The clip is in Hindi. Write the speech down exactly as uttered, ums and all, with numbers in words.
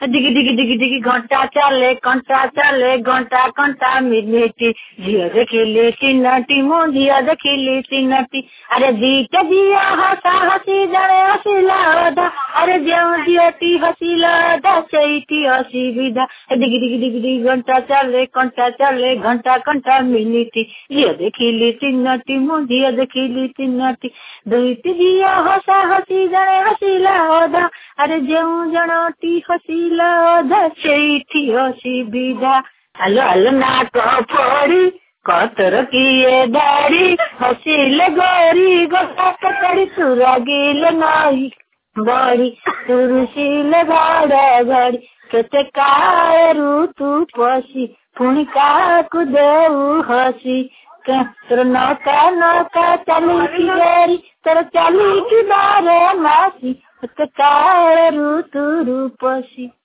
दिगी दिगी दिगी दिगी घंटा चले कंटा चले घंटा कंटा मिनिटी झियो देखिली चिन्नटी मो झियो देखिली चिन्नटी अरे दीटा झियो हसा हसी जड़े हसीला अधा अरे जो झियोटी हसीला अधा सेठी असुविधा दिगी दिगी दिगी दिगी घंटा चले कंटा चले घंटा कंटा मिनिटी झियो देखिली चिन्नटी मो झियो देखिली चिन्नटी दुईटी झियो हसा हसी जड़े हसीला अधा अरे जो जड़टी हसीला अधा सेठी असुविधा हलो हलो नाक फोड़ी कतर किए दाढ़ी हसीले गोरी गोटा ककड़ी सुरगिल नाई बड़ी तुरुसीले घड़ा घड़ी केते कारू तू पसी पुणी काकू देऊ हसी तोर नौका नौका चली की गोरी तोर चली की बारे मासी केते कारू तू रूपसी।